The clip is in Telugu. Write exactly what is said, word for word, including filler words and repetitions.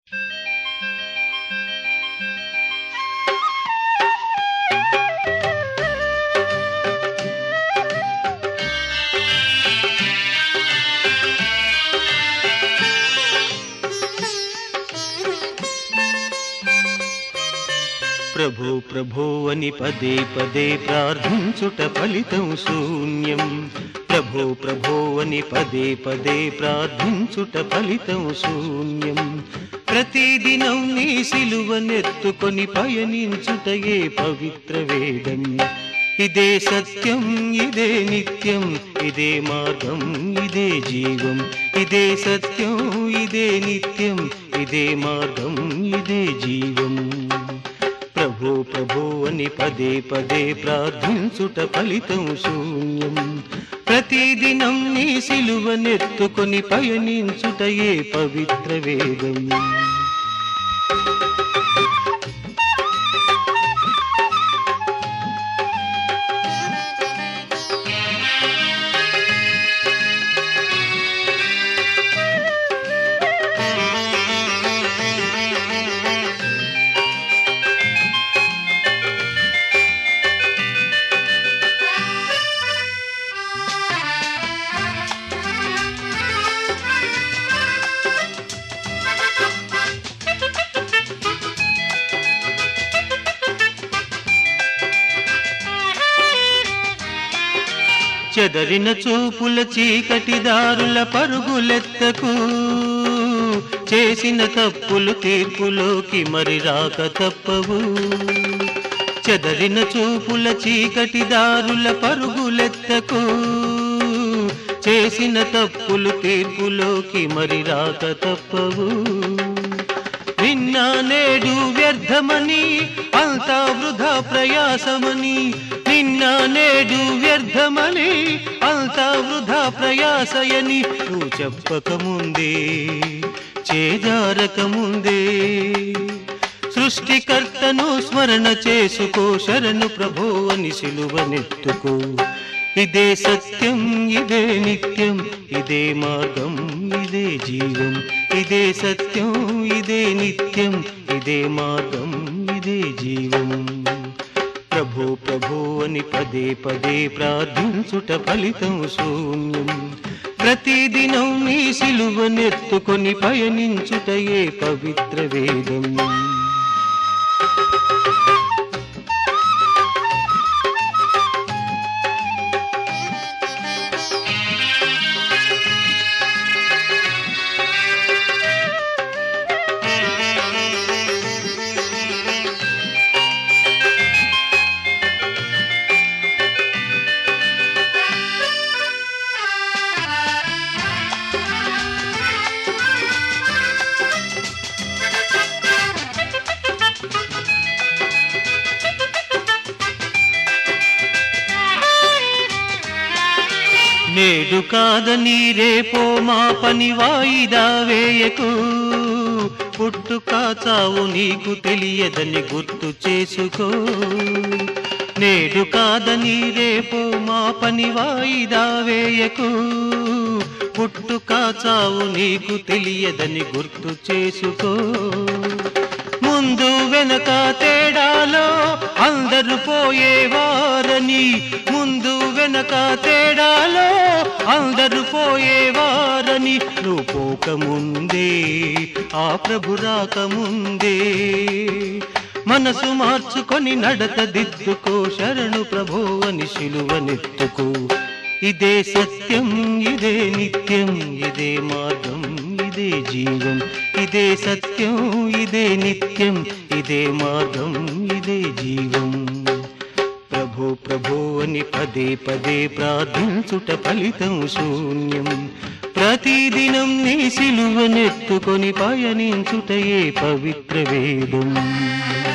ప్రభో ప్రభో అని పదే పదే ప్రార్థించుట ఫలితం శూన్యం. ప్రభో ప్రభో అని పదే పదే ప్రార్థించుట ఫలితం శూన్యం. ప్రతిదినం నీ సిలువనెత్తుకొని పయనించుటయే పవిత్ర వేదం. ఇదే సత్యం, ఇదే నిత్యం, ఇదే మార్గం, ఇదే జీవం. ఇదే సత్యం, ఇదే నిత్యం, ఇదే మార్గం, ఇదే జీవం. ప్రభో ప్రభో అని పదే పదే ప్రార్థించుట ఫలితం శూన్యం. ప్రతిదినం నీ సిలువనెత్తుకొని పయనించుటయే పవిత్ర వేదం. చెదరిన చూపుల చీకటి దారుల పరుగులెత్తకు. చేసిన తప్పులు తీర్పులోకి మరి రాక తప్పవు. చెదరిన చూపుల చీకటి దారుల పరుగులెత్తకు. చేసిన తప్పులు తీర్పులోకి మరి రాక తప్పవు. నిన్న నేడు వ్యర్థమని అంతా వృధా ప్రయాసమని. నిన్న నేడు వ్యర్థమని అంతా వృధా ప్రయాసయని. నువ్వు చెప్పకముందే, చేజారకముందే సృష్టికర్తను స్మరణ చేసుకో. శరణు ప్రభో అని సిలువనెత్తుకో. ఇదే సత్యం, ఇదే నిత్యం, ఇదే మార్గం, ఇదే జీవం. ఇదే సత్యం, ఇదే నిత్యం, ఇదే మార్గం, ఇదే జీవం. ప్రభో ప్రభో అని పదే పదే ప్రార్థించుట ఫలితం శూన్యం. ప్రతిదినం నీ సిలువనెత్తుకొని పయనించుటయే పవిత్ర వేదం. నేడు కాదని రేపో మా పని వాయిదా వేయకు. పుట్టుక చావు నీకు తెలియదని గుర్తు చేసుకో. నేడు కాదని రేపో మా పని వాయిదా వేయకు. పుట్టుక చావు నీకు తెలియదని గుర్తు చేసుకో. ముందు వెనక తేడాలో అందరూ పోయేవారని. ముందు వెనక తేడాలో అందరూ పోయేవారని. నువ్వు పోకముందే, ఆ ప్రభు రాకముందే మనసు మార్చుకొని నడత దిద్దుకో. శరణు ప్రభో అని సిలువనెత్తుకో. ఇదే సత్యం, ఇదే నిత్యం, ఇదే మార్గం, ఇదే జీవం. ఇదే సత్యం, ఇదే నిత్యం, ఇదే మార్గం, ఇదే జీవం. ప్రభో ప్రభో అని పదే పదే ప్రార్థించుట ఫలితం శూన్యం. ప్రతిదినం నీ సిలువనెత్తుకొని పయనించుటయే పవిత్ర వేదం.